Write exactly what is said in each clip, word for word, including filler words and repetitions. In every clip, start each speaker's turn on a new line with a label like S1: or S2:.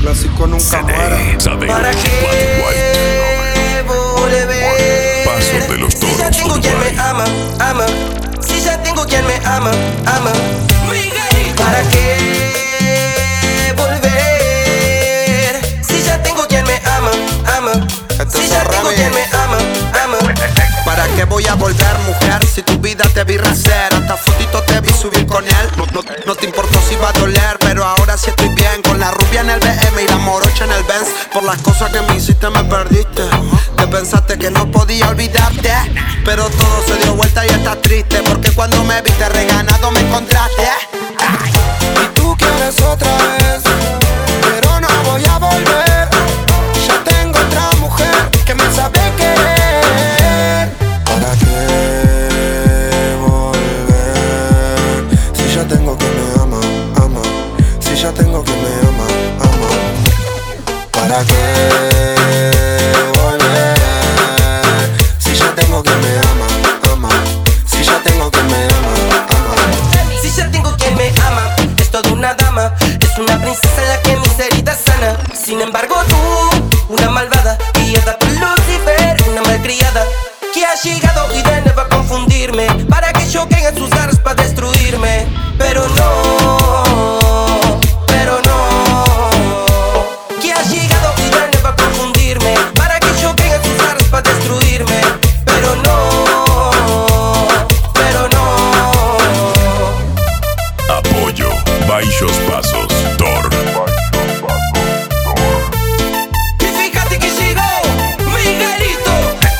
S1: clásico nunca muere.
S2: ¿Para qué volver?
S3: Paso de los
S2: Si ya
S3: Toros,
S2: tengo quien
S3: Uruguay.
S2: me ama, ama. Si ya tengo quien me ama, ama. ¿Para qué volver? Si ya tengo quien me ama, ama. Si ya tengo quien me ama, ama.
S1: ¿Para qué voy a volver, mujer? Si tu vida te vi rehacer, hasta fotito te vi subir con él. No, no, no te importó si iba a doler, pero ahora sí estoy bien. Con la rubia en el B M y la morocha en el Benz. Por las cosas que me hiciste me perdiste. Te pensaste que no podía olvidarte, pero todo se dio vuelta y estás triste, porque cuando me viste reganado me encontraste. Ay. Y tú quieres otra vez, pero no voy a volver. Ya tengo otra mujer que me sabe querer. ¿Para qué volver? Si ya tengo que me ama, ama. Si ya tengo que me ama, ama. ¿Para qué volver? Si ya tengo que me ama, ama. Si ya tengo que me ama, ama.
S2: Si ya tengo quien me ama, es toda una dama. Es una princesa la que mis heridas sana. Sin embargo tú, una malvada, guiada por Lucifer, una malcriada, que ha llegado y de nuevo a confundirme, para que yo caiga en sus garras para destruirme. Pero no, pero no, que ha llegado y de nuevo a confundirme, para que yo caiga en sus garras para destruirme. Pero no, pero no.
S3: Apoyo, baixos pasos, Thor.
S2: Y fíjate que llegó Miguelito.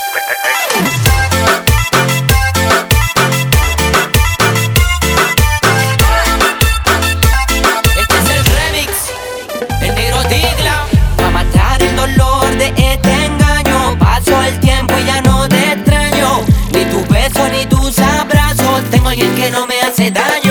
S4: Este es el remix, el negro Digla. Pa' matar el dolor de este engaño. Pasó el tiempo y ya no te extraño. Ni tu beso ni tus abrazos. Tengo alguien que no me hace daño.